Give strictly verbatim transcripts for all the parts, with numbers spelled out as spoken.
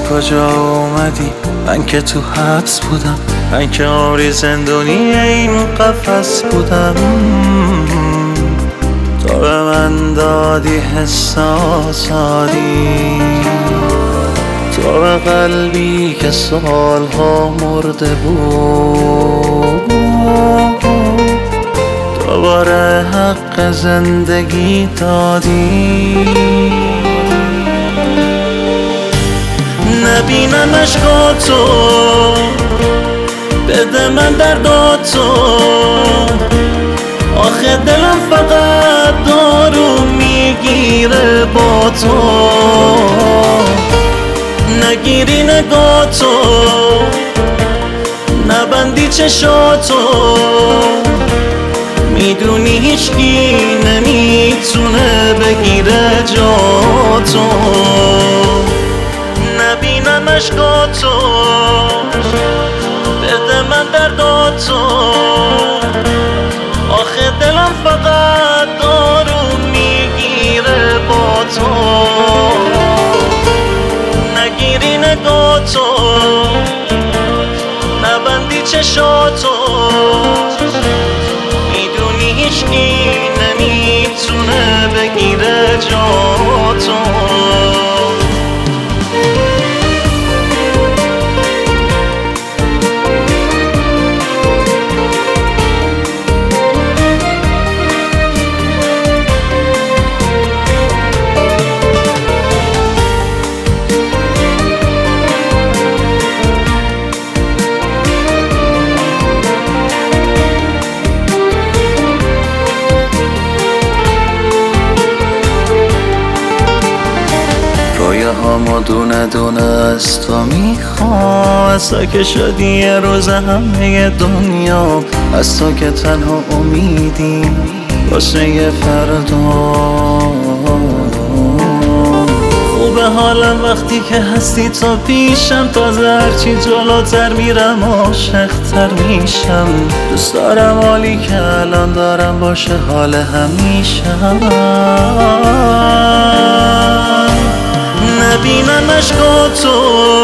کجا اومدی؟ من که تو حبس بودم، من که عمری زندونی این قفس بودم. تو به من دادی حساسادی، تو به قلبی که سالها مرده بود دوباره حق زندگی دادی. نبینم عشقاتو، بده من درداتو، آخه دلم فقط دارو میگیره با تو. نگیری نگاتو، نبندی چشاتو، میدونی هیچکی نمیتونه بگیره جاتو. نبینم عشقاتو، بده من درداتو، آخه دلم فقط دارو میگیره با تو. نگیری نگاتو، نبندی چشاتو، میدونی هیچکی نمیتونه بگیره جاتو. همو دونه دونه از تو میخوام، از تو که شدی یه روز همه دنیا، از تو که تنها امیدی واسه یه فردا. خوبه حالم وقتی که هستی تو پیشم، تازه هرچی جلوتر میرم عاشق‌تر میشم. دوست دارم حالی که الان دارم باشه حال همیشم. نبینم عشقاتو،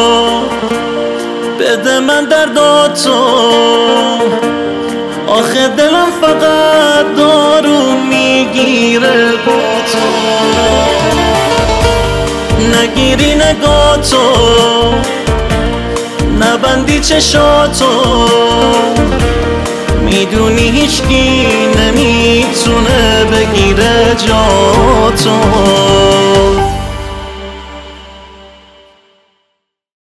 بده من درداتو، آخه دلم فقط دارو میگیره با تو. نگیری نگاتو، نبندی چشاتو، میدونی هیچکی نمیتونه بگیره جاتو.